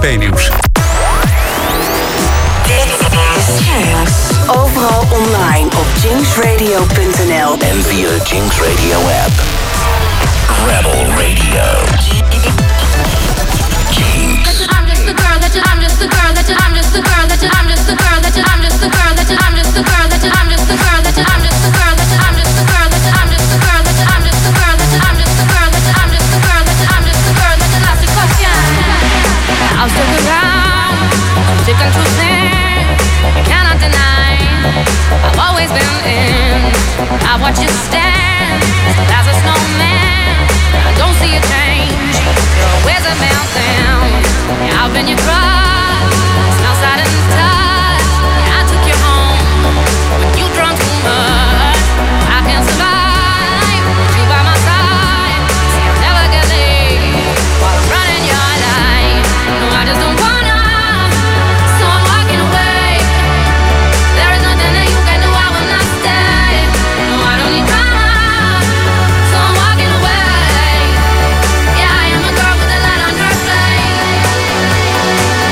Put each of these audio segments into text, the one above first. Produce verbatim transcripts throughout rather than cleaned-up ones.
B-nieuws. Overal online op jinx radio punt n l en via de Jinx Radio app. Rebel Radio. Jinx. I'm just the girl that you, I'm just the girl that you, I'm just the girl that you, I'm just the girl that you, I'm just the girl that you, I'm just the girl that you, I'm just the girl that you, I'm just the girl that you, I'm just the girl that you, I'm just the girl that you, I'm just the girl that you, I'm just the girl that you, I'm just the girl that you, I'm just the girl that you, lost your question. I'll stick around, stick and choosing, you cannot deny. I've always been in, I watch you stand as a snowman. I don't see a change, you're always a mountain. I've been your crush, smell side and touch. I took you home, but you drunk too much. I can't survive, you by my side. See, I'll never get laid while I'm running your life. No, I just don't wanna, so I'm walking away. There is nothing that you can do, I will not stay. No, I don't need drama, so I'm walking away. Yeah, I am a girl with a light on her flame.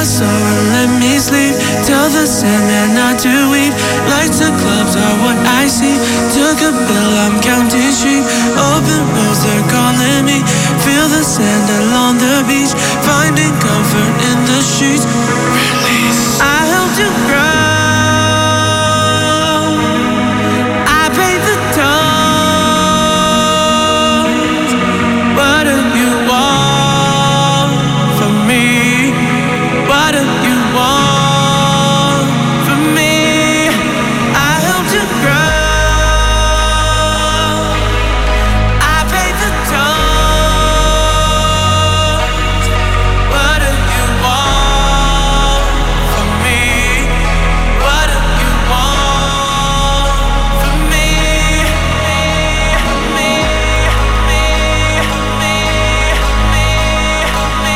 my sorrow, let me sleep. Tell the sand not to weep. Lights and clubs are what I see. Took a pill, I'm counting sheep. Open roads, they're calling me. Feel the sand along the beach. Finding comfort in the streets. Release. I helped you grow. I paid the toll. What do you want from me? What do you want from me? I helped you grow. I paid the toll. What do you want from me? What do you want from me? Me, me, me, me, me, me,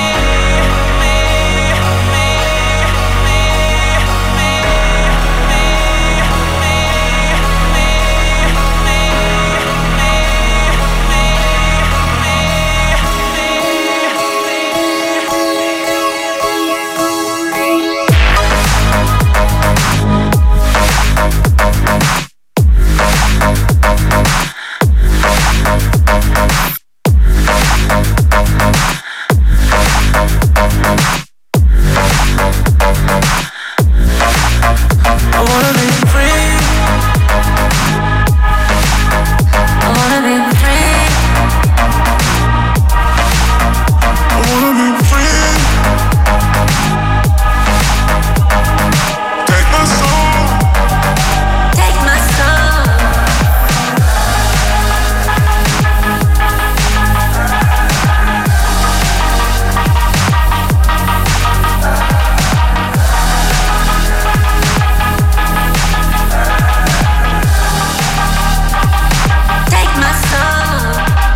I wanna be free. I wanna be free. I wanna be free. Take my soul. Take my soul. Take my soul.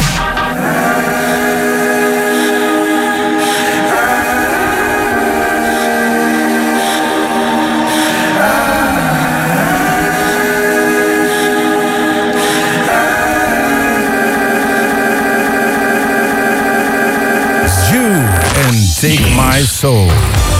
You and Take My Soul.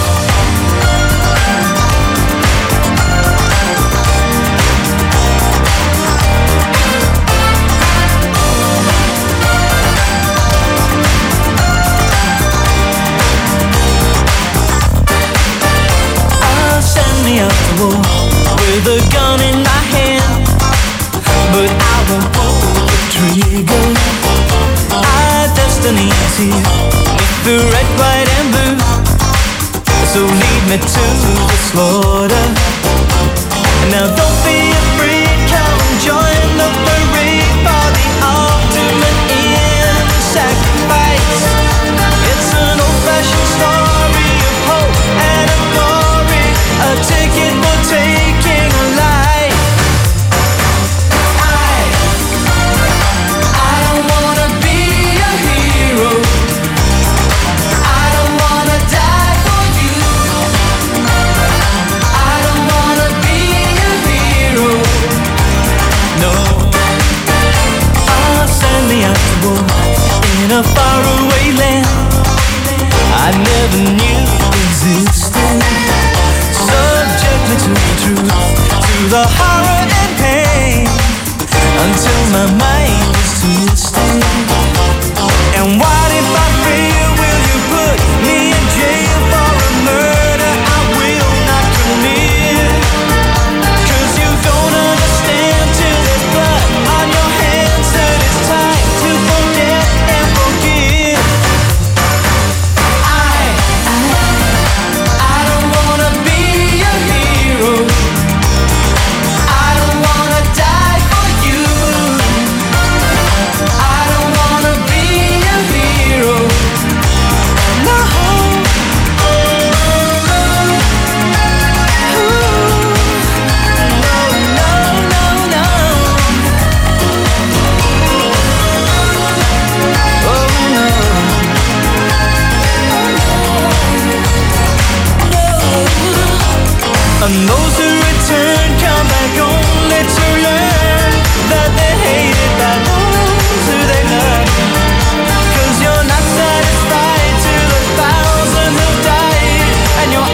I'll send me out to war with a gun in my hand, but I won't pull the trigger. Our destiny is here, with the red, white, and blue. So lead me to the slaughter. Now don't be afraid, come join the parade for the ultimate end of sacrifice. It's an old-fashioned story of hope and of glory, a ticket for taking a life. I, I don't wanna be a hero. I don't wanna die for you. I don't wanna be a hero. No. I'll send me out to war in a faraway land I never knew existed. Subject me to the truth, to the horror and pain, until my mind is twisted. And what if I fail? Will you put me in jail for a murder I will not commit? 'Cause you don't understand till there's blood on your hands that it's time to forget and forgive. I, I, I don't wanna be a hero. I don't wanna die for you. I don't wanna be a hero. No. Ooh. No, no, no, no. Oh no. And those who return come back only to learn that they hated by those who they loved. 'Cause you're not satisfied till a thousand have died, and your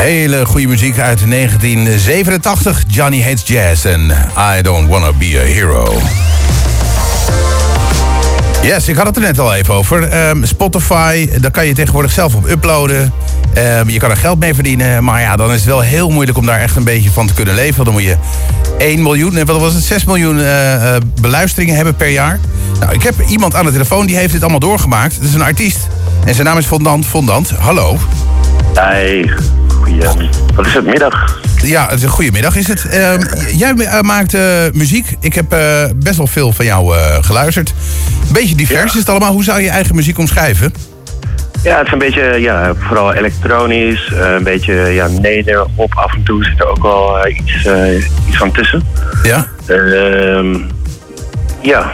Hele goede muziek uit negentien zevenentachtig. Johnny Hates Jazz en I Don't Wanna Be a Hero. Yes, ik had het er net al even over. Um, Spotify, daar kan je tegenwoordig zelf op uploaden. Um, je kan er geld mee verdienen. Maar ja, dan is het wel heel moeilijk om daar echt een beetje van te kunnen leven. Dan moet je één miljoen, wat was het, zes miljoen uh, uh, beluisteringen hebben per jaar. Nou, ik heb iemand aan de telefoon die heeft dit allemaal doorgemaakt. Het is een artiest. En zijn naam is Fondant. Fondant, hallo. Hey, goeie, wat is het, middag? Ja, het is een goede middag is het. Uh, jij uh, maakt uh, muziek. Ik heb uh, best wel veel van jou uh, geluisterd. Een beetje divers ja. is het allemaal. Hoe zou je je eigen muziek omschrijven? Ja, het is een beetje, ja, vooral elektronisch. Uh, een beetje, ja, neder-op. Af en toe zit er ook wel uh, iets, uh, iets van tussen. Ja? Uh, ja.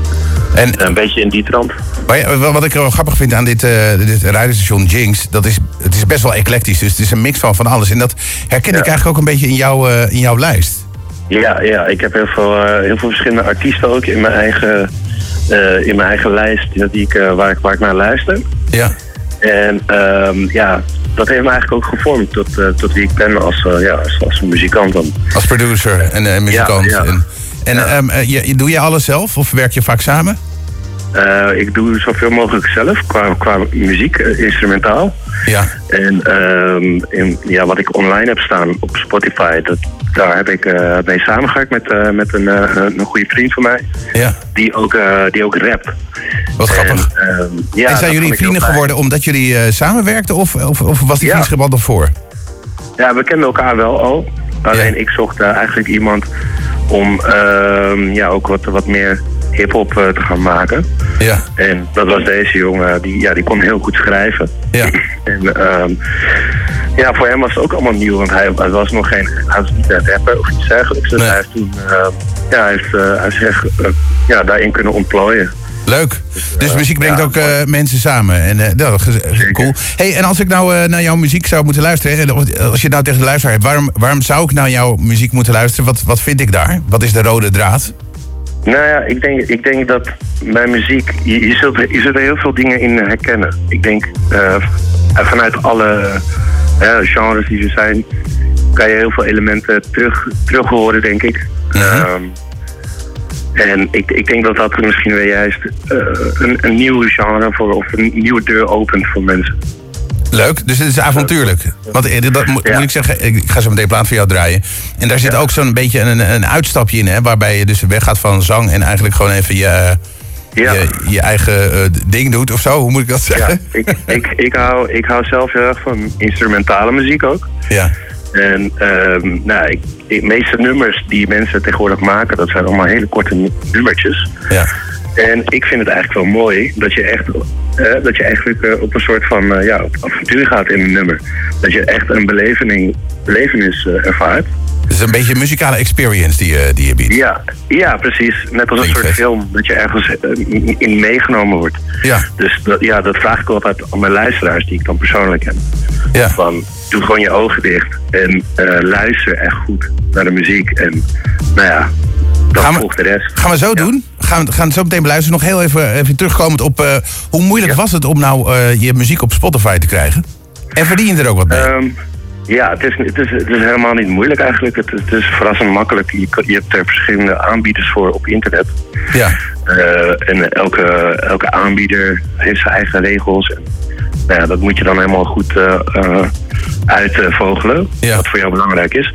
En, een beetje in die trant. Maar wat ik wel grappig vind aan dit, uh, dit radiostation Jinx, dat is, het is best wel eclectisch. Dus het is een mix van van alles. En dat herken ja. ik eigenlijk ook een beetje in, jou, uh, in jouw lijst. Ja, ja, ik heb heel veel, uh, heel veel verschillende artiesten ook in mijn eigen, uh, in mijn eigen lijst die ik, uh, waar, ik, waar ik naar luister. Ja. En um, ja, dat heeft me eigenlijk ook gevormd tot, uh, tot wie ik ben als, uh, ja, als, als een muzikant dan. Als producer en uh, muzikant. Ja, ja. En, en ja. um, uh, je, doe je alles zelf of werk je vaak samen? Uh, ik doe zoveel mogelijk zelf qua, qua muziek, uh, instrumentaal. Ja. En um, in, ja, wat ik online heb staan op Spotify, dat, daar heb ik uh, mee samengewerkt met, uh, met een, uh, een goede vriend van mij. Ja. Die ook, uh, die ook rapt. Wat grappig. En, uh, ja, en zijn jullie vrienden geworden omdat jullie uh, samenwerkten of, of, of was die ja. vriendschap al daarvoor? Ja, we kenden elkaar wel al. Alleen ja. ik zocht uh, eigenlijk iemand om uh, ja, ook wat, wat meer hip-hop uh, te gaan maken. Ja. En dat was deze jongen, die, ja, die kon heel goed schrijven. Ja. En uh, ja, voor hem was het ook allemaal nieuw, want hij, hij was nog geen, hij was niet een rapper of iets dergelijks. Dus nee. hij heeft toen, uh, ja, hij heeft, uh, hij zich uh, ja, daarin kunnen ontplooien. Leuk. Dus, uh, dus muziek brengt ja, ook uh, mensen samen. En, uh, dat is cool. Hey, en als ik nou uh, naar jouw muziek zou moeten luisteren, hè, als je het nou tegen de luisteraar hebt, waarom, waarom zou ik naar jouw muziek moeten luisteren? Wat, wat vind ik daar? Wat is de rode draad? Nou ja, ik denk, ik denk dat mijn muziek, je, je, zult, je zult er heel veel dingen in herkennen. Ik denk, uh, vanuit alle uh, genres die er zijn, kan je heel veel elementen terug, terug horen, denk ik. Uh-huh. Um, en ik, ik denk dat dat misschien weer juist uh, een, een nieuwe genre voor, of een nieuwe deur opent voor mensen. Leuk, dus het is avontuurlijk. Want dat moet, ja. moet ik zeggen, ik ga zo meteen een plaat voor jou draaien. En daar zit ja. ook zo'n beetje een, een uitstapje in, hè, waarbij je dus weggaat van zang en eigenlijk gewoon even je, ja. je, je eigen uh, ding doet of zo. Hoe moet ik dat zeggen? Ja, ik, ik, ik, hou, ik hou zelf heel erg van instrumentale muziek ook. Ja. En um, nou, ik, de meeste nummers die mensen tegenwoordig maken, dat zijn allemaal hele korte nummertjes. Ja. En ik vind het eigenlijk wel mooi dat je echt, uh, dat je eigenlijk uh, op een soort van uh, ja, op avontuur gaat in een nummer. Dat je echt een belevenis, belevenis uh, ervaart. Het is een beetje een muzikale experience die, uh, die je biedt. Ja, ja, precies. Net als een soort film, dat je ergens uh, in meegenomen wordt. Ja. Dus dat, ja, dat vraag ik altijd aan mijn luisteraars die ik dan persoonlijk ken. Ja. Van, doe gewoon je ogen dicht en uh, luister echt goed naar de muziek. En nou ja, dat gaan we, volgt de rest. Gaan we zo ja. doen. Gaan we gaan het zo meteen beluisteren. Nog heel even, even terugkomend op uh, hoe moeilijk ja. was het om nou uh, je muziek op Spotify te krijgen? En verdien je er ook wat mee? Um, ja, het is, het, is, het is helemaal niet moeilijk eigenlijk. Het, het is verrassend makkelijk. Je, je hebt er verschillende aanbieders voor op internet. Ja. Uh, en elke, elke aanbieder heeft zijn eigen regels. En, nou ja, dat moet je dan helemaal goed uh, uh, uitvogelen. Ja. Wat voor jou belangrijk is.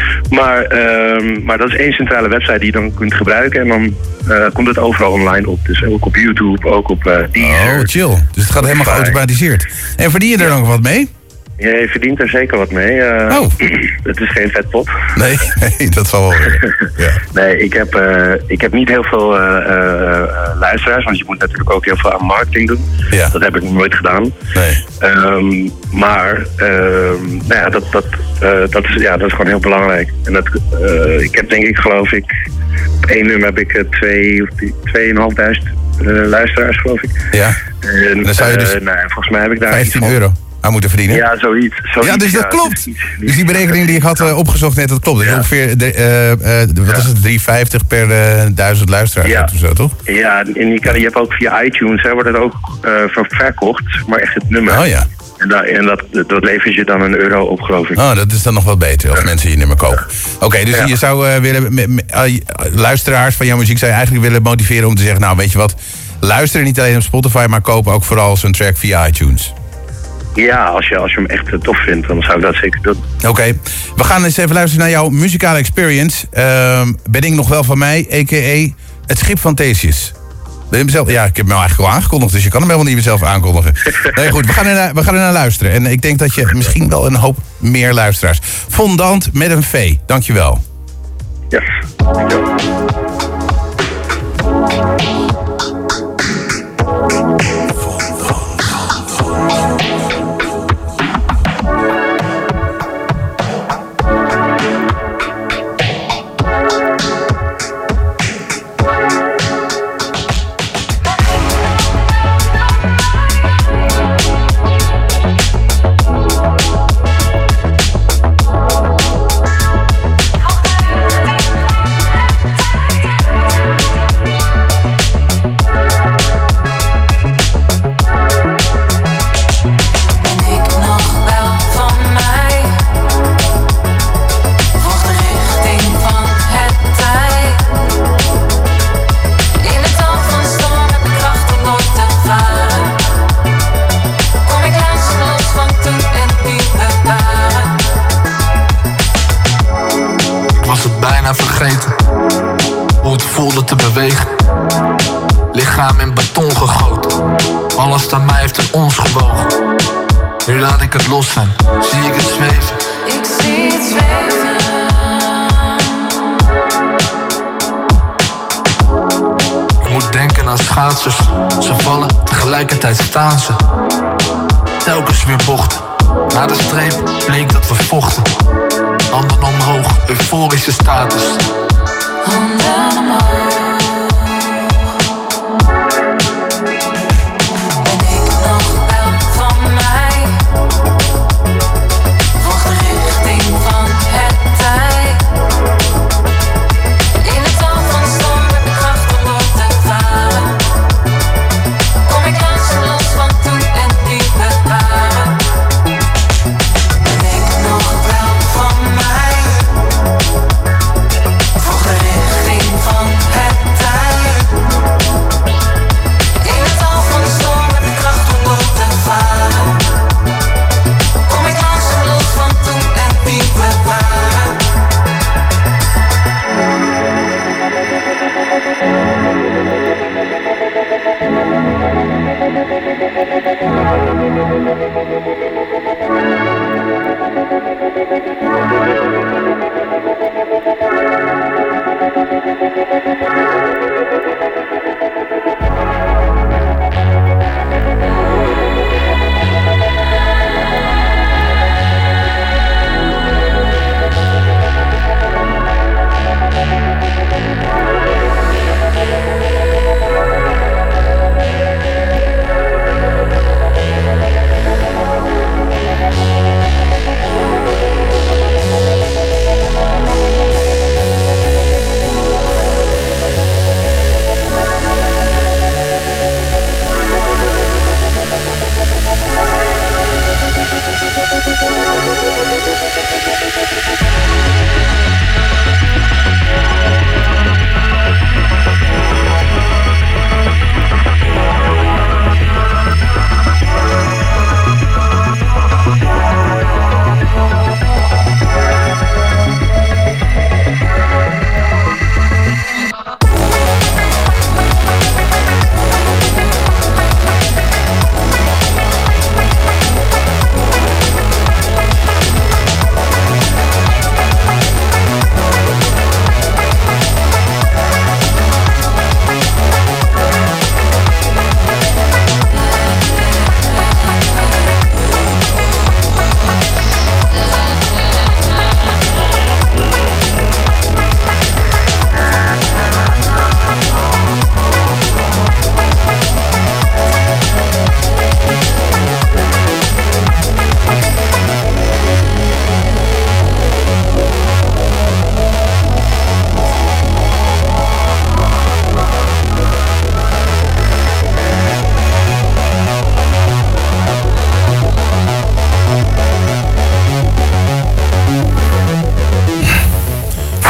Maar, uh, maar dat is één centrale website die je dan kunt gebruiken. En dan uh, komt het overal online op. Dus ook op YouTube, ook op uh, Deezer. Oh, chill. Dus het gaat helemaal geautomatiseerd. En verdien je er ja. nog wat mee? Je verdient er zeker wat mee. Uh, oh. Het is geen vetpot. Nee, nee, dat zal wel weer. Ja. Nee, ik heb, uh, ik heb niet heel veel uh, uh, luisteraars, want je moet natuurlijk ook heel veel aan marketing doen. Ja. Dat heb ik nog nooit gedaan. Nee. Um, maar um, nou ja, dat, dat, uh, dat, is, ja, dat is gewoon heel belangrijk. En dat, uh, ik heb denk ik, geloof ik, op één nummer heb ik uh, twee, tweeënhalfduizend uh, luisteraars, geloof ik. Ja. En, dan zou je dus uh, nou, volgens mij heb ik daar vijftien euro. aan moeten verdienen. Ja, zoiets. zoiets ja, dus dat ja, klopt. Dus, dus die berekening die ik had uh, opgezocht net, dat klopt. Dat is ja. ongeveer, de, uh, uh, wat is het, drie vijftig per uh, duizend luisteraars ja. of zo, toch? Ja, en je, kan, je hebt ook via iTunes, hè, wordt het ook uh, verkocht, maar echt het nummer. Oh ja. En, da, en dat, dat levert je dan een euro op, geloof ik. Oh, dat is dan nog wel beter als ja. mensen je nummer kopen. Oké, okay, dus ja. je zou uh, willen, me, me, uh, luisteraars van jouw muziek zou je eigenlijk willen motiveren om te zeggen, nou weet je wat, luister niet alleen op Spotify, maar koop ook vooral zo'n track via iTunes. Ja, als je, als je hem echt uh, tof vindt, dan zou ik dat zeker doen. Oké, okay. We gaan eens even luisteren naar jouw muzikale experience. Uh, ben ik nog wel van mij, a k a het schip van Theseus. Mezelf, ja, ik heb hem eigenlijk al aangekondigd, dus je kan hem helemaal niet mezelf aankondigen. Nee, goed, we gaan, er naar, we gaan er naar luisteren. En ik denk dat je misschien wel een hoop meer luisteraars. Fondant met een V, dankjewel. Ja, dankjewel. Hoe het voelde te bewegen. Lichaam in beton gegoten. Alles aan mij heeft in ons gewogen. Nu laat ik het los zijn. Zie ik het zweven. Ik zie het zweven. Ik moet denken aan schaatsers. Ze vallen, tegelijkertijd staan ze. Telkens weer bochten. Na de streep bleek dat we vochten. Handen omhoog, euforische status. Handen omhoog. Ben ik nog wel van mij? Volg de richting van het tij. In het dal van storm heb ik kracht om door te varen. Kom ik langs en los van toen en die bewaren. Ben ik nog wel van mij? Volg de richting van het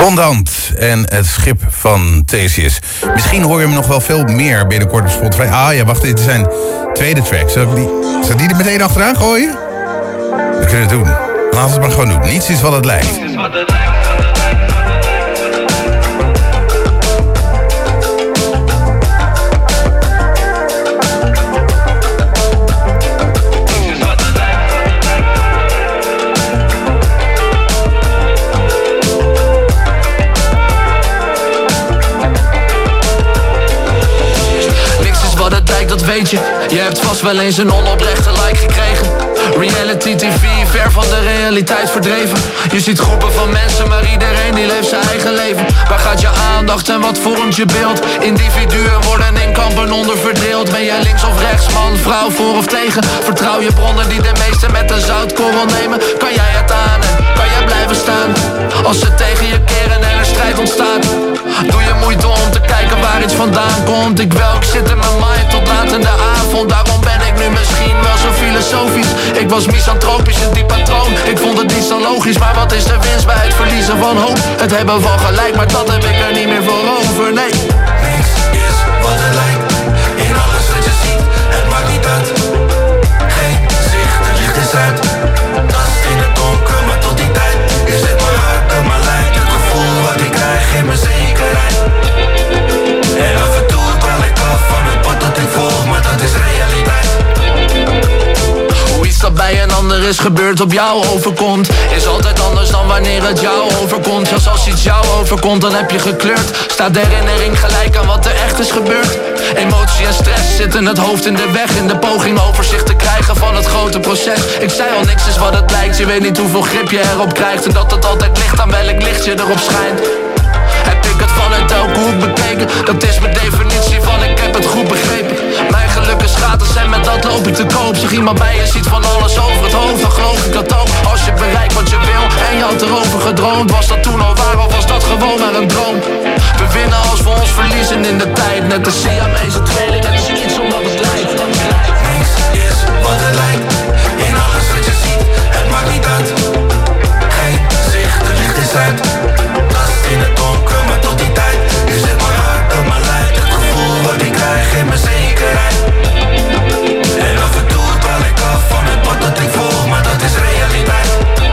Fondant en het schip van Theseus. Misschien hoor je hem nog wel veel meer binnenkort op Spotify. Ah ja, wacht, dit is zijn tweede track. Zal ik die, zal ik die er meteen achteraan gooien? Dat kunnen we doen. Laten we het maar gewoon doen. Niets is wat het lijkt. Dat weet je, je hebt vast wel eens een onoprechte like gekregen. Reality T V, ver van de realiteit verdreven. Je ziet groepen van mensen, maar iedereen die leeft zijn eigen leven. Waar gaat je aandacht en wat vormt je beeld? Individuen worden in kampen onderverdeeld. Ben jij links of rechts, man, vrouw, voor of tegen? Vertrouw je bronnen die de meesten met een zoutkorrel nemen? Kan jij het aan en kan jij blijven staan? Als ze tegen je keren en er strijd ontstaat, doe je moeite om te kijken waar iets vandaan komt. Ik wel, ik zit in mijn mind tot laat in de avond. Daarom ben ik nu misschien wel zo filosofisch. Ik was misantropisch, een diep patroon. Ik vond het niet zo logisch, maar wat is de winst bij het verliezen van hoop? Het hebben van gelijk, maar dat heb ik er niet meer voor over, nee. Niks is wat het lijkt, in alles wat je ziet, het maakt niet uit. Geen zicht, het licht is uit. Tast in het donker, maar tot die tijd is het mijn hart en mijn lijf. Het gevoel wat ik krijg in mijn zekerheid. En af en toe dwaal ik af van het pad dat ik volg, maar dat is realiteit. Hoe iets dat bij een ander is gebeurd op jou overkomt, is altijd anders dan wanneer het jou overkomt. Zelfs als iets jou overkomt, dan heb je gekleurd. Staat de herinnering gelijk aan wat er echt is gebeurd. Emotie en stress zitten het hoofd in de weg, in de poging overzicht te krijgen van het grote proces. Ik zei al, niks is wat het lijkt. Je weet niet hoeveel grip je erop krijgt en dat het altijd ligt aan welk licht je erop schijnt. Heb ik het vanuit elke hoek bekeken? Dat is mijn definitie van ik heb het goed begrepen. Mijn geluk is gratis en met dat loop ik te koop. Zeg iemand bij je ziet van alles over het hoofd, dan geloof ik dat ook. Als je bereikt wat je wil en je had erover gedroomd, was dat toen al waar of was dat gewoon maar een droom? We winnen als we ons verliezen in de tijd. Net de Siamese tweeling, het is iets omdat het lijkt. Niks is wat het lijkt, in alles wat je ziet, het maakt niet uit. Geen zicht, het licht is uit. Tast in het donker, maar tot die tijd is het mijn hart op mijn lijf. Het gevoel wat ik krijg in mijn zekerheid. En af en toe dwaal ik af van het pad dat ik volg, maar dat is realiteit.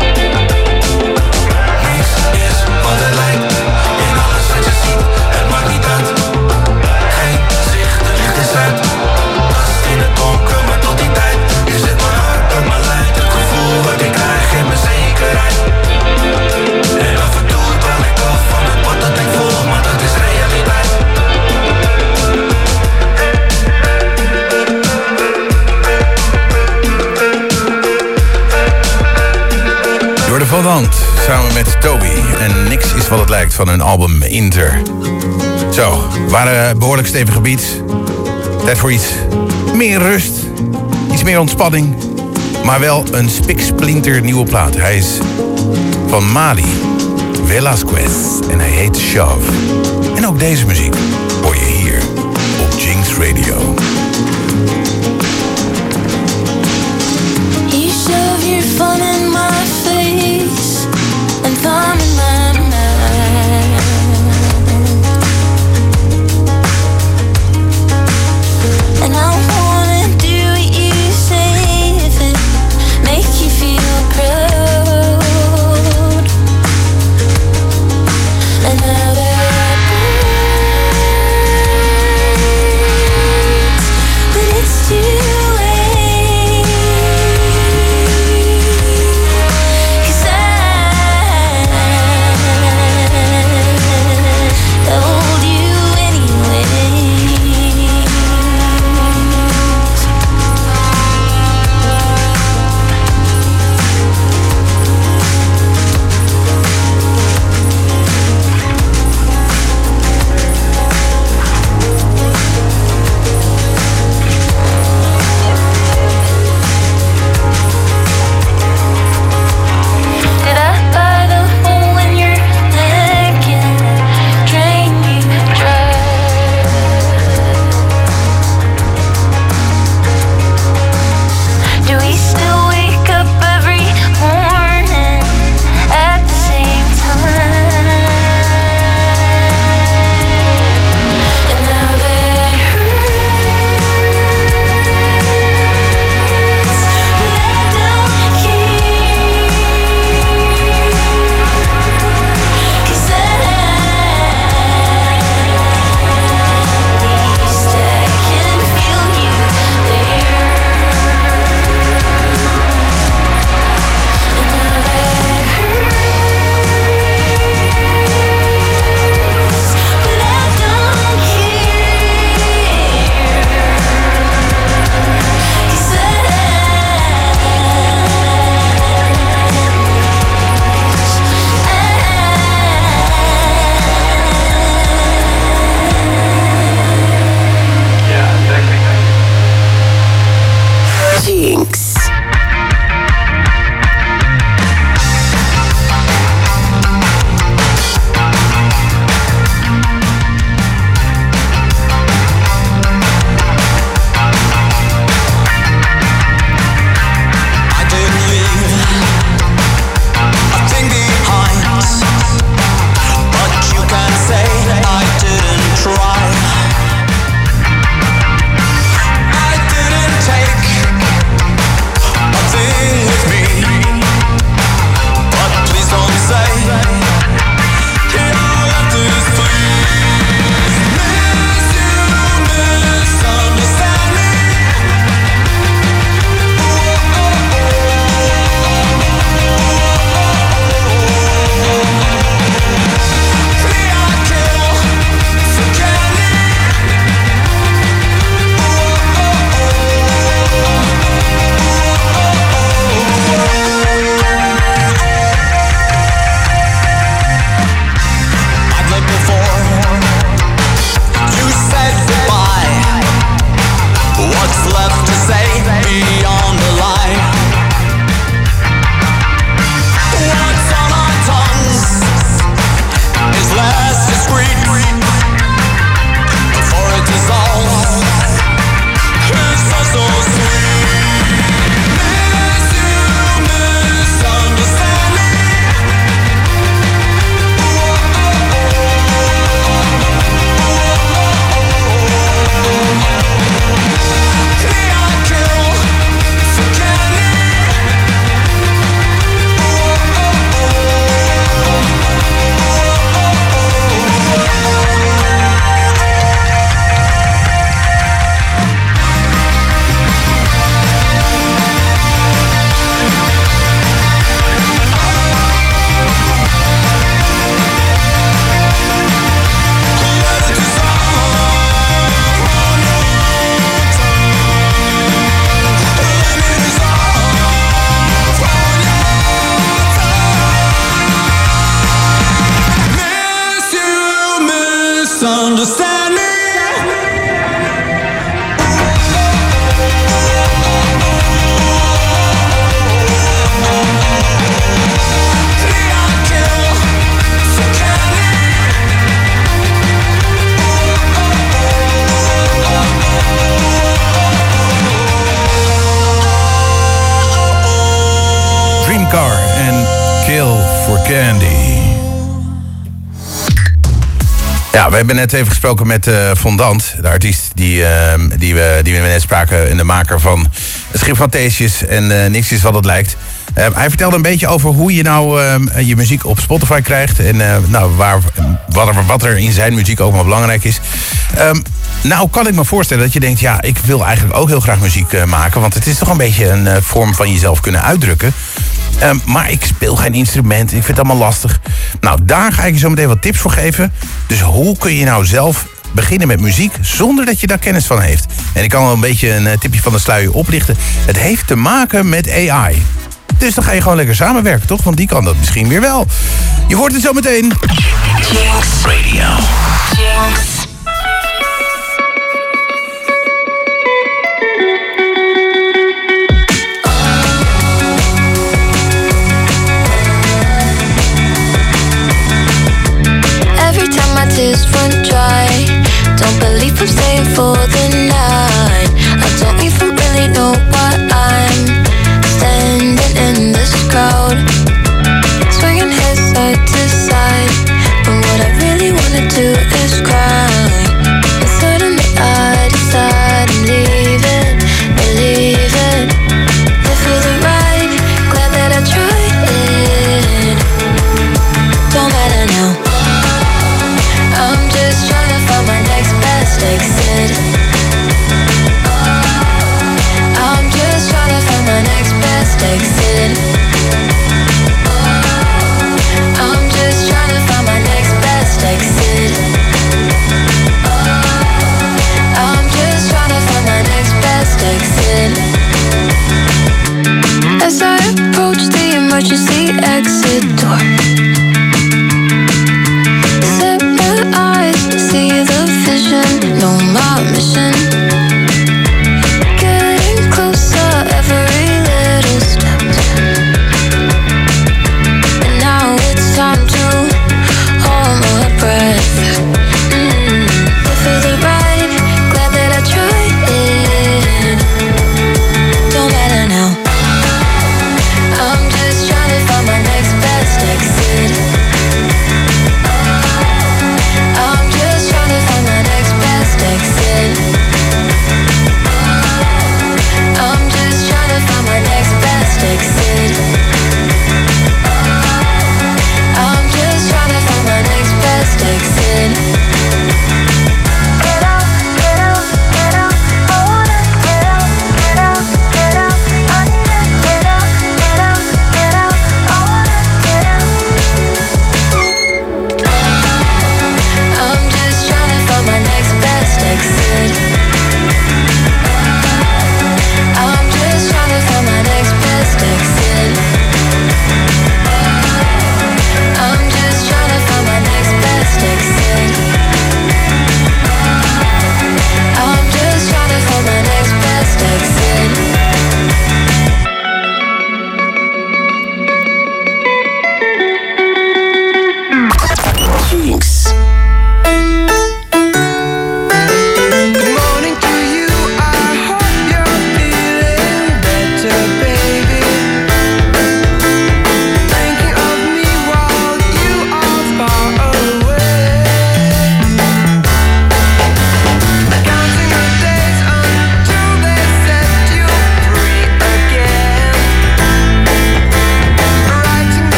Niks is wat het lijkt, in alles wat je ziet, het maakt niet uit. Geen zicht, het licht is uit. Tast in het donker, maar tot die tijd is het mijn hart op mijn lijf. Het gevoel wat ik krijg in mijn zekerheid. En af en toe dwaal ik af van het pad dat ik volg, maar dat is realiteit. Door de Fondant, samen met Toby. En niks is wat het lijkt van hun album Inter. Zo, we waren behoorlijk stevige beats. Tijd voor iets meer rust. Iets meer ontspanning. Maar wel een spiksplinter nieuwe plaat. Hij is van Mali Velasquez en hij heet Shove. En ook deze muziek hoor je hier op Jinx Radio. You shove your fun in my face and thumb in my mind. And I wanna do what you say if it make you feel proud. And now that I Ja, we hebben net even gesproken met uh, Fondant, de artiest die, uh, die, we, die we net spraken. En de maker van het Schip van Theesjes en uh, Niks is wat het lijkt. Uh, hij vertelde een beetje over hoe je nou uh, je muziek op Spotify krijgt. En uh, nou, waar, wat, er, wat er in zijn muziek ook wel belangrijk is. Um, nou kan ik me voorstellen dat je denkt, ja, ik wil eigenlijk ook heel graag muziek uh, maken. Want het is toch een beetje een uh, vorm van jezelf kunnen uitdrukken. Um, maar ik speel geen instrument, ik vind het allemaal lastig. Nou, daar ga ik je zo meteen wat tips voor geven. Dus hoe kun je nou zelf beginnen met muziek zonder dat je daar kennis van heeft? En ik kan wel een beetje een uh, tipje van de sluier oplichten. Het heeft te maken met A I. Dus dan ga je gewoon lekker samenwerken, toch? Want die kan dat misschien weer wel. Je hoort het zo meteen. Jinx Radio. Jinx. Every time my tears run dry, don't believe I'm staying for the night. I don't even really know why I'm standing in this crowd, swinging head side to side. But what I really wanna do is cry. And suddenly I decide I'm leaving, believing. Live for the ride, glad that I tried it. Don't matter now. I'm just trying to find my next best exit. I'm just trying to find my next best exit. I'm just trying to find my next best exit. I'm just trying to find my next best exit. As I approach the emergency exit door, set my eyes to see the vision, know my mission. Getting closer every little step.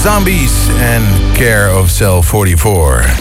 Zombies en Care of Cell vierenveertig.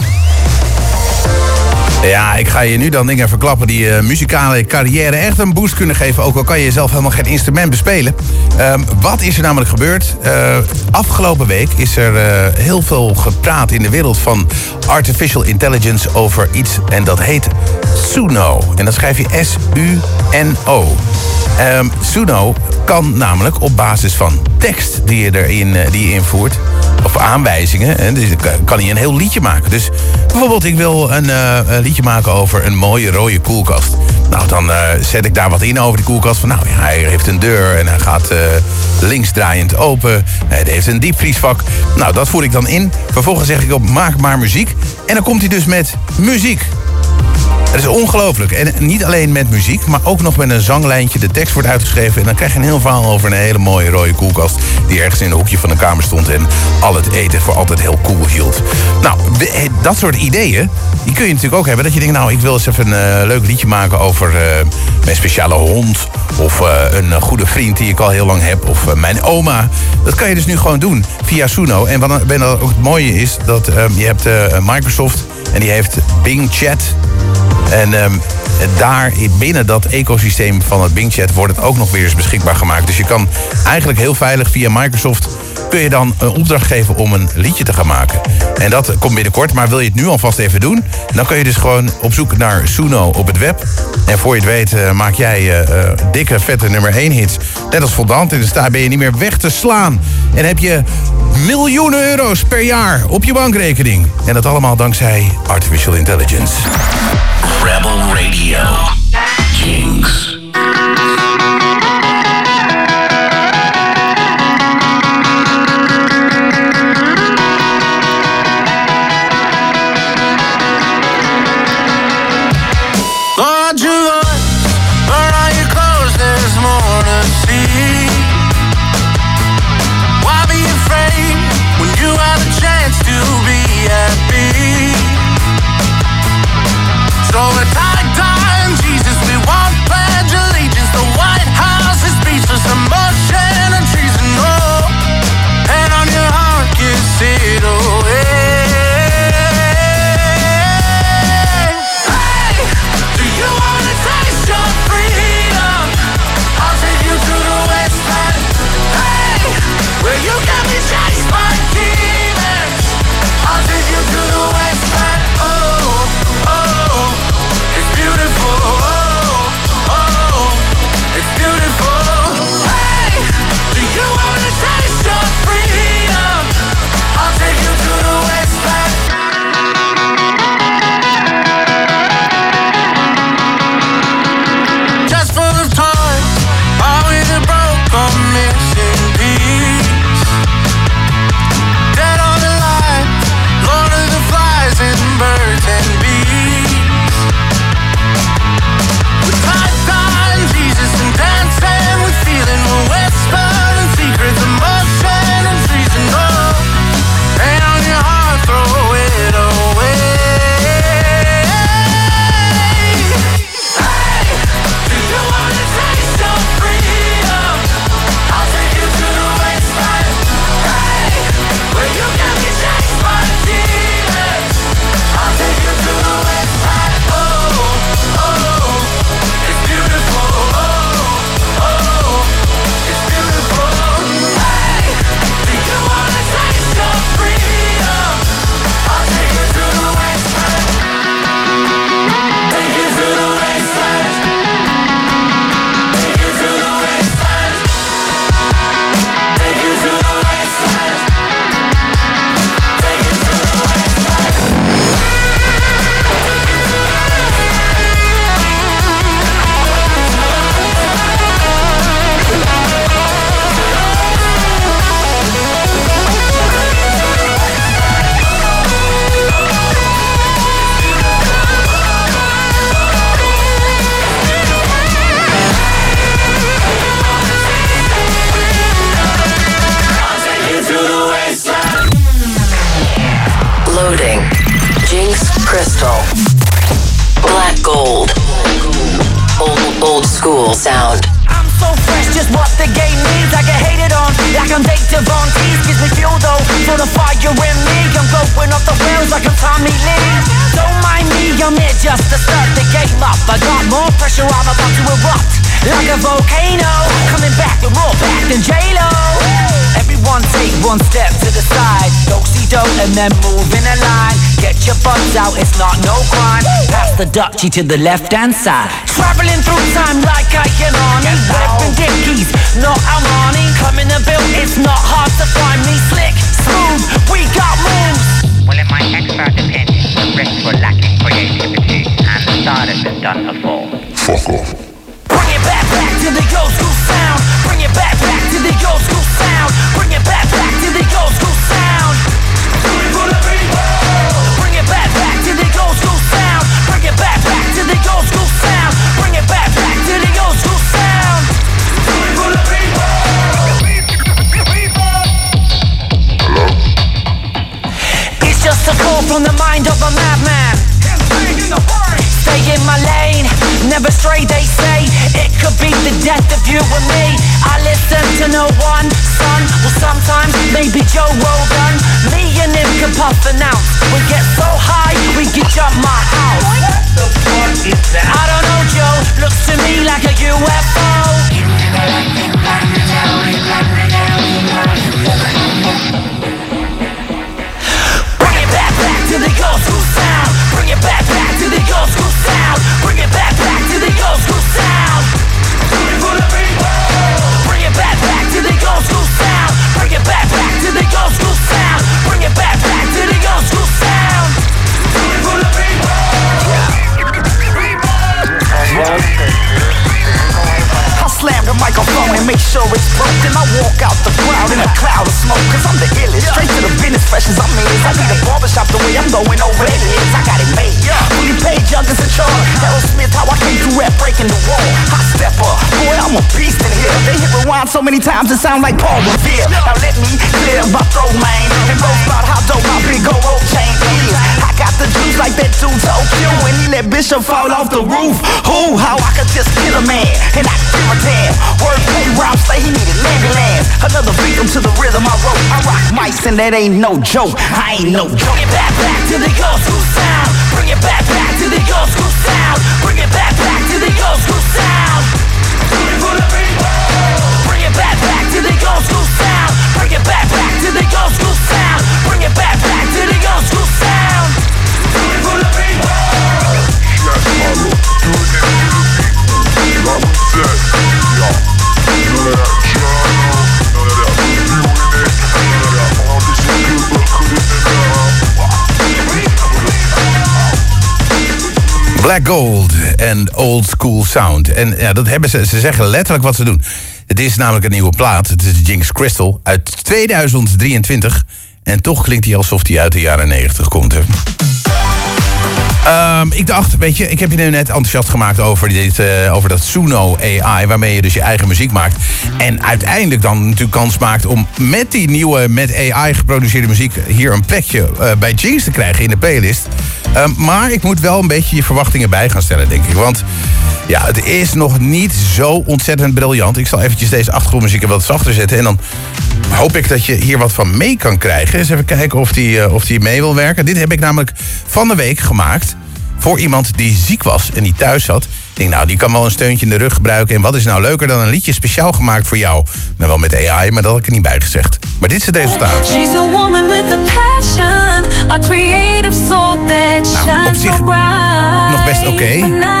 Ja, ik ga je nu dan dingen verklappen die je muzikale carrière echt een boost kunnen geven. Ook al kan je zelf helemaal geen instrument bespelen. Um, wat is er namelijk gebeurd? Uh, afgelopen week is er uh, heel veel gepraat in de wereld van artificial intelligence over iets. En dat heet Suno. En dat schrijf je S U N O. Um, Suno kan namelijk op basis van tekst die je erin uh, die je invoert, of aanwijzingen, hè, dus kan hij een heel liedje maken. Dus bijvoorbeeld, ik wil een, uh, een liedje maken over een mooie rode koelkast. Nou, dan uh, zet ik daar wat in over die koelkast. Van, nou ja, hij heeft een deur en hij gaat uh, linksdraaiend open. Hij heeft een diepvriesvak. Nou, dat voer ik dan in. Vervolgens zeg ik op, maak maar muziek. En dan komt hij dus met muziek. Het is ongelooflijk. En niet alleen met muziek, maar ook nog met een zanglijntje. De tekst wordt uitgeschreven en dan krijg je een heel verhaal over een hele mooie rode koelkast die ergens in een hoekje van de kamer stond en al het eten voor altijd heel cool hield. Nou, dat soort ideeën, die kun je natuurlijk ook hebben. Dat je denkt, nou, ik wil eens even een uh, leuk liedje maken over uh, mijn speciale hond. Of uh, een goede vriend die ik al heel lang heb. Of uh, mijn oma. Dat kan je dus nu gewoon doen via Suno. En wat dan ook het mooie is, dat uh, je hebt uh, Microsoft en die heeft Bing Chat. En um, daar binnen dat ecosysteem van het Bing Chat wordt het ook nog weer eens beschikbaar gemaakt. Dus je kan eigenlijk heel veilig via Microsoft kun je dan een opdracht geven om een liedje te gaan maken. En dat komt binnenkort, maar wil je het nu alvast even doen, dan kun je dus gewoon op zoek naar Suno op het web. En voor je het weet uh, maak jij uh, uh, dikke, vette nummer één hits. Net als Voldant. En dus daar ben je niet meer weg te slaan. En heb je miljoenen euro's per jaar op je bankrekening. En dat allemaal dankzij Artificial Intelligence. Rebel Radio. Jinx. Lord, you are, where are you close? There's more to see. Why be afraid when you have a chance to be happy? So it's high time, Jesus, we won't pledge allegiance. The White House is speechless, emotion and treason. Oh, hand on your heart, kiss it away. Hey, do you wanna taste your freedom? I'll take you to the wasteland. Hey, where you can be chased by demons. I'll take you to the wasteland. Oh, oh. Beautiful, oh, oh, it's beautiful. Hey, do you wanna taste your freedom? I'll take you to the wasteland. Just full of toys, are we the broke or missing piece? Dead or alive, Lord of the flies and birds and bees. Jesus and dancing with feeling, we'll whisper in secrets, emotion and treason. Oh, hand on your heart, throw it away. Hey, do you wanna taste your freedom? I'll take you to the wasteland. Hey, where you can be chased by demons. I'll take you to the wasteland. Oh, oh, it's beautiful. Loading. Jinx Crystal. Black Gold. Old, old school sound. I'm so fresh. just what the game needs. I get hated on like I'm Dave Devon. Tease gives me fuel though for the fire in me. I'm going off the rails like I'm Tommy Lee. Don't mind me, I'm here just to start the game up. I got more pressure, I'm about to erupt like a volcano, coming back and roll back than J-Lo. Everyone take one step to the side, do-si-do and then move in a line. Get your butts out, it's not no crime. Pass the Dutchie to the left-hand side. Traveling through time like I am on it. Wearing dickies, not Armani. Coming to build, it's not hard to find me. Slick, smooth, we got moves. Well, in my expert opinion, the Brits were lacking creativity and the Stardust has done a fall. Fuck off. Bring it back, back to the old school sound. Bring it back, back to the old school sound. Bring it back, back to the old school sound. Bring it back, back to the old school sound. Bring it back, back to the old school sound. Bring it back, back to the old school sound. It's just a call from the mind of a madman. Stay in my lane, never stray, they say. It could be the death of you and me. I listen to no one, son. Well, sometimes maybe Joe Rogan. Me and him can puff and out. We get so high, we can jump my house. What the fuck is that? I don't know, Joe. Looks to me like a U F O. Bring it back, back to the old school sound. Bring it back, back to the old school sound. Bring it back, back to the old school sound. Bring it back, back to the old school sound. Bring it back, back to the old school sound. Bring it back, back to the old school sound. I slam the microphone and make sure it's broken. I walk out the crowd in a cloud of smoke. Cause I'm the illest, straight to the business, fresh as I'm is. I need a barbershop the way I'm going over the heads. I got it made, fully paid, young as a charge. Harold Smith, how I came through rap, breaking the wall. Hot stepper, boy, I'm a beast in here. They hit rewind so many times it sound like Paul Revere. Now let me clear my throat, man, and boast about how dope my big old rope chain is. I got the juice like that dude Tokyo when he let Bishop fall off the roof. Who, how I could just kill a man and I give a damn. Wordplay rhyme say he needed ambulance. Another victim to the rhythm I wrote. I rock mics and that ain't no joke. I ain't no joke. Bring it back, back to the old school sound. Bring it back, back to the old school sound. Bring it back, back to the old school sound. Bring it back, back to the old school sound. Bring it back, back to the old school sound. Bring it back, back to the old school sound. Black Gold en Old School Sound. En ja, dat hebben ze, ze zeggen letterlijk wat ze doen. Het is namelijk een nieuwe plaat. Het is Jinx Crystal uit tweeduizend drieëntwintig. En toch klinkt hij alsof hij uit de jaren negentig komt. Hè. Um, ik dacht, weet je, ik heb je nu net enthousiast gemaakt over, dit, uh, over dat Suno A I, waarmee je dus je eigen muziek maakt. En uiteindelijk dan natuurlijk kans maakt om met die nieuwe, met A I geproduceerde muziek hier een plekje uh, bij Jinx te krijgen in de playlist. Um, maar ik moet wel een beetje je verwachtingen bij gaan stellen, denk ik. Want ja, het is nog niet zo ontzettend briljant. Ik zal eventjes deze achtergrondmuziek wat zachter zetten. En dan hoop ik dat je hier wat van mee kan krijgen. Eens even kijken of die, uh, of die mee wil werken. Dit heb ik namelijk van de week gemaakt voor iemand die ziek was en die thuis zat. Ik denk, nou, die kan wel een steuntje in de rug gebruiken. En wat is nou leuker dan een liedje speciaal gemaakt voor jou? Nou, wel met A I, maar dat had ik er niet bij gezegd. Maar dit is het resultaat. She's a woman with a passion, a creative soul that shines so bright. Nog best oké. Okay.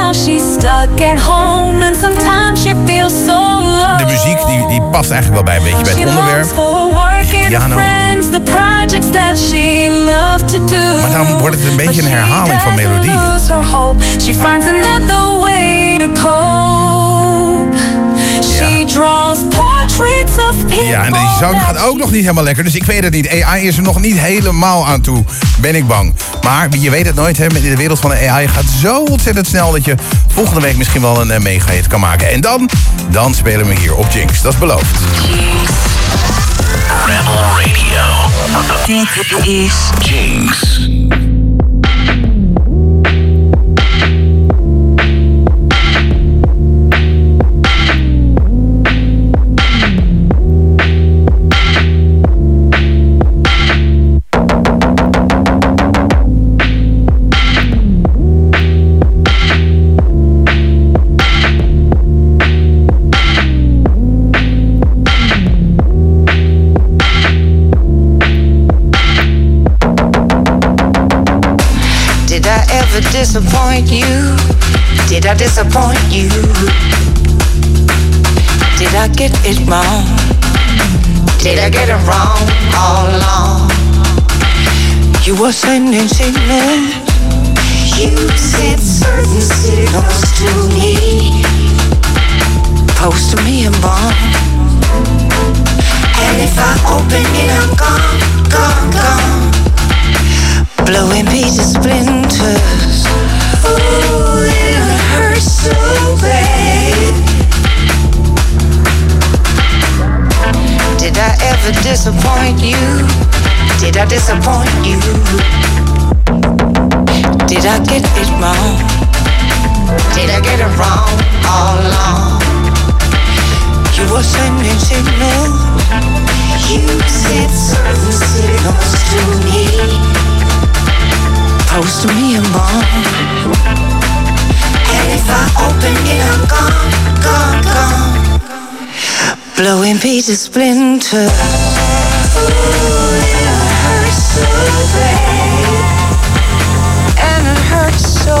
De muziek die, die past eigenlijk wel bij een beetje bij het onderwerp. Piano. Maar dan wordt het een beetje een herhaling van melodieën. Ja, en deze zang gaat ook nog niet helemaal lekker. Dus ik weet het niet. A I is er nog niet helemaal aan toe, ben ik bang. Maar je weet het nooit, hè. In de wereld van de A I gaat zo ontzettend snel dat je volgende week misschien wel een uh, mega-hit kan maken. En dan, dan spelen we hier op Jinx. Dat is beloofd. Rebel Radio. Dit is Jinx. Did I ever disappoint you? Did I disappoint you? Did I get it wrong? Did I get it wrong all along? You were sending signals. You sent certain signals to me, post to me and bomb. And if I open it, I'm gone, gone, gone. Blowing pieces, splinters. Ooh, it hurts so bad. Did I ever disappoint you? Did I disappoint you? Did I get it wrong? Did I get it wrong all along? You were sending signals. You sent certain signals to me, post to me and bomb. And if I open it, I'm gone, gone, gone. Blowing pieces, splinters. Ooh, it hurts so bad. And it hurts so.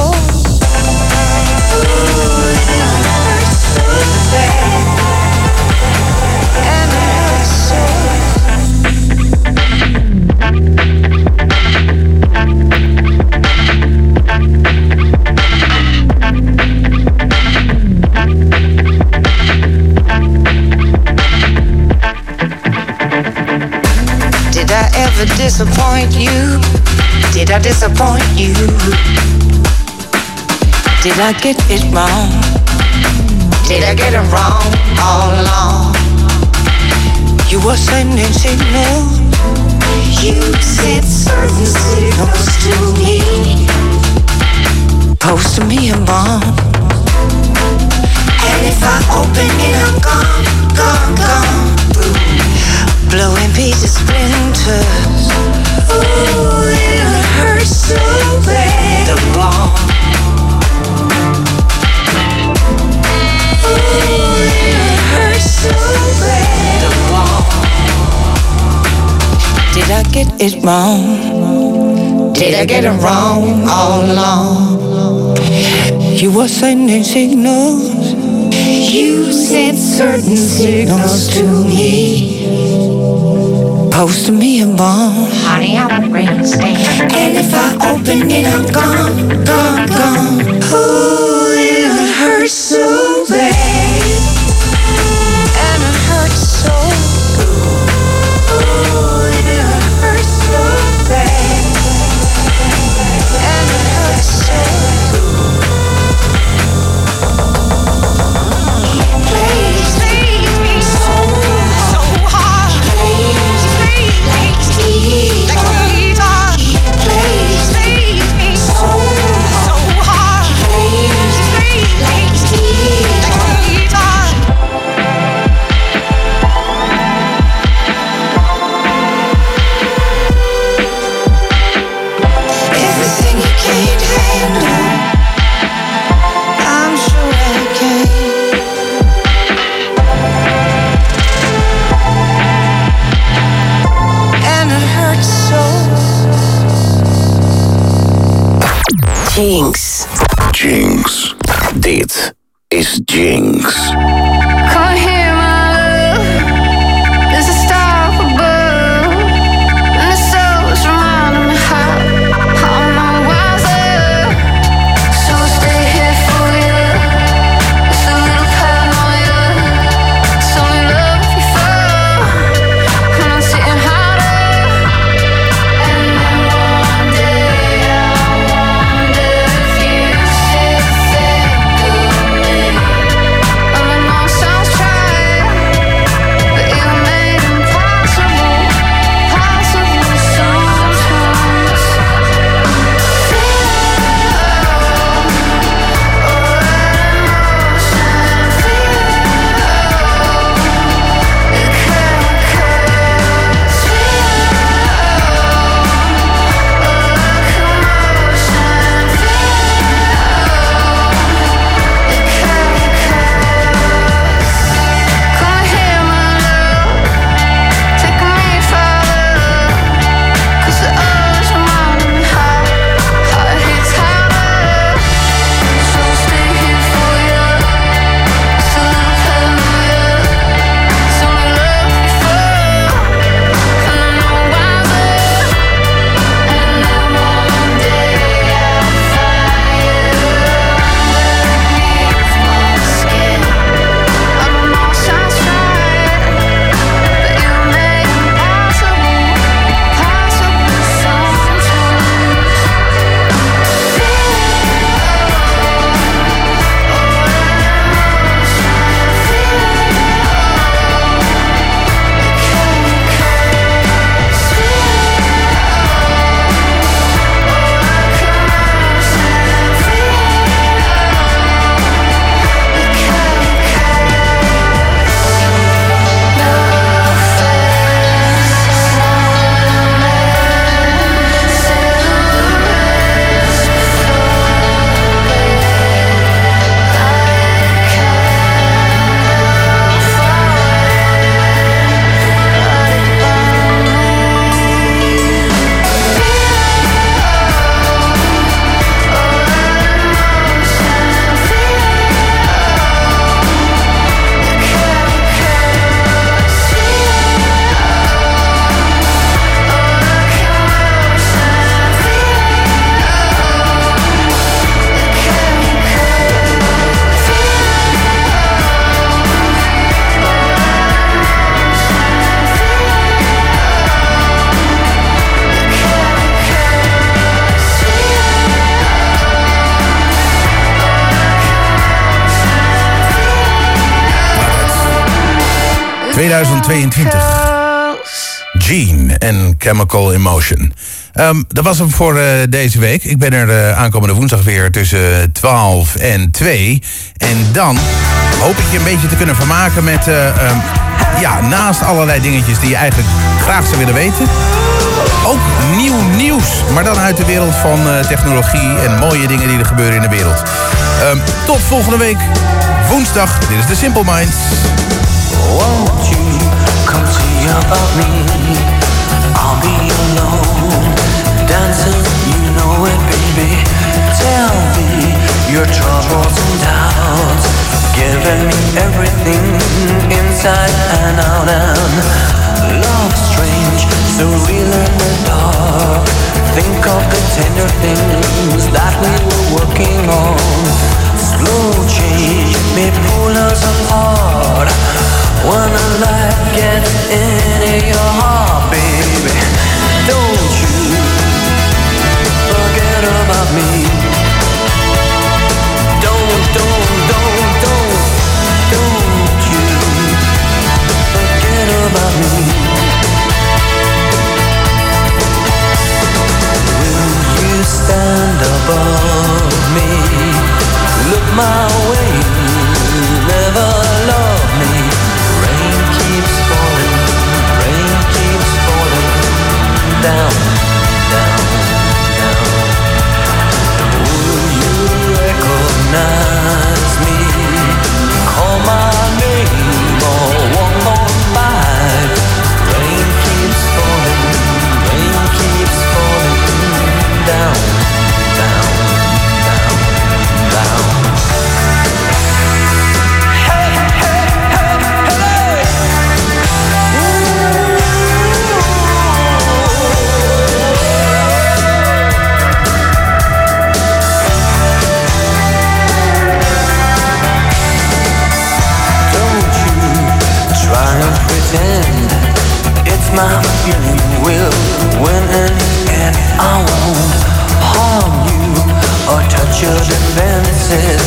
Ooh, it hurts so bad. And it hurts so. Did I ever disappoint you? Did I disappoint you? Did I get it wrong? Did I get it wrong all along? You were sending signals. You sent certain signals to me, post to me and bomb. And if I open it, I'm gone, gone, gone. Blowing pieces, splinters. Ooh, it hurts so bad. The bomb. Ooh, it hurts so bad. The bomb. Did I get it wrong? Did I get it wrong all along? You were sending signals. You sent certain signals to me, post to me and bomb. Honey, I'm a rain stain. And if I open it, I'm gone, gone, gone. Ooh, it hurts so bad. And it hurts so. Ooh, it hurts so bad. And it hurts so. Please, please me so, so hard. Please, please, please, please, please me so, so hard. Please, please, please, everything you can't handle, I'm sure I can. And it hurts so. Jinx. Jinx. Dit is Jinx. Come here, my love. There's a star up above, and the soul's reminding me how I'm not wiser. So I'll stay here for you. It's a little paranoia. It's only love we fall when I'm sitting harder. And then one day I wonder if you should think of me. And my mom sounds tried. tweeduizend tweeëntwintig. Gene en Chemical Emotion. Um, dat was hem voor uh, deze week. Ik ben er uh, aankomende woensdag weer tussen twaalf en twee. En dan hoop ik je een beetje te kunnen vermaken met... Uh, um, ja, naast allerlei dingetjes die je eigenlijk graag zou willen weten... ook nieuw nieuws, maar dan uit de wereld van uh, technologie... en mooie dingen die er gebeuren in de wereld. Um, tot volgende week, woensdag. Dit is The Simple Minds. Won't you come see about me? I'll be alone, dancing, you know it, baby. Tell me your troubles and doubts, giving me everything inside and out. And love strange, so real in the dark. Think of the tender things that we were working on. Slow change may pull us apart. When a light gets into your heart, baby, don't you forget about me. Don't, don't, don't, don't, don't you forget about me. Will you stand above me? Look my way, never love me. Rain keeps falling, rain keeps falling down, down, down. Will you recognize me? Call my name or one more bite. Rain keeps falling, rain keeps falling down, down, down, down. It's my feeling will win in the end. I won't harm you or touch your defenses.